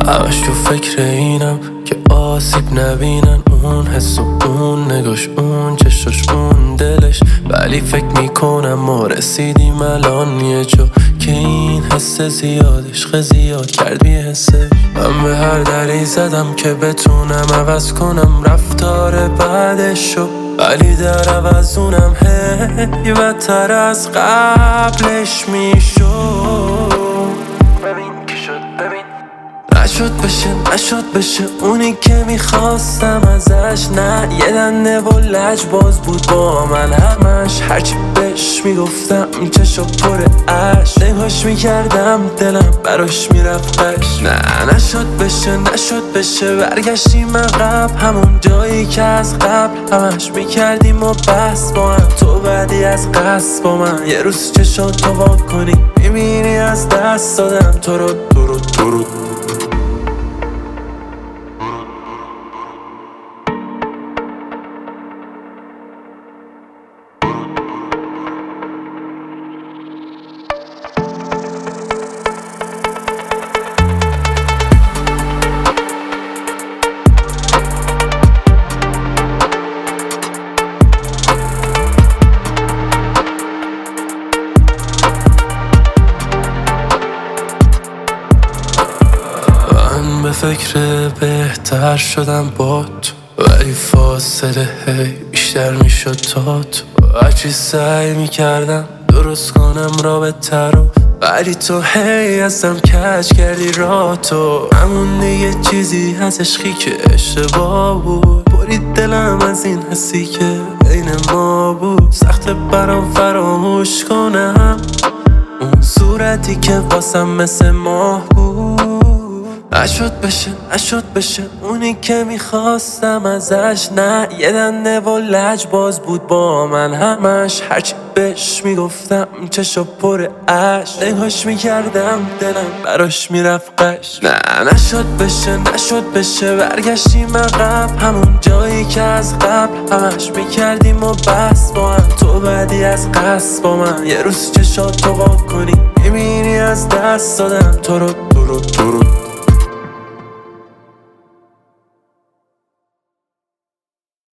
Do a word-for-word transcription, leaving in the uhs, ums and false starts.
همش تو فکر اینم که آسیب نبینن اون حس و اون نگاش اون چشاش اون دلش، ولی فکر میکنم ما رسیدیم الان یه جا که این حس زیاد عشق زیاد کرد بی حسه. من به هر دری زدم که بتونم عوض کنم رفتار بعدشو، ولی در عوض اونم هی بدتر از قبلش میشد. ببین که شد ببین نشد بشه نشد بشه اونی که میخواستم ازش، نه یه دنده و لج باز بود با من همش، هرچی بهش میگفتم چشا پر عشق، نگاش میکردم دلم براش میرفت قش. نه نشد بشه نشد بشه برگشتیم عقب همون جایی که از قبل همش میکردیم و بس با هم، تو بعدی از قصد با من یه روز چشاتو وا کنی میبینی از دست دادم تو رو تو رو تو رو. به فکر بهتر شدم با تو، ولی فاصله هی بیشتر میشد تا تو. هرچی سعی میکردم درست کنم رابطه رو، ولی تو هی ازم کج کردی راه تو. همون یه چیزی از عشقی که اشتباه بود، برید دلم از این حسی که بین ما بود. سخت برام فراموش کنم اون صورتی که واسم مثل ماه بود. نشد بشه نشد بشه اونی که میخواستم ازش، نه یه دنده و لج باز بود با من همش، هرچی بهش میگفتم چشا پر عشق، نگاش میکردم دلم براش میرفت قش. نه نشد بشه نشد بشه برگشتیم عقب همون جایی که از قبل همش میکردیم و بس با هم، تو بعدی از قصد با من یه روز چشاتو وا کنی میبینی از دست دادم تو رو تو رو تو رو.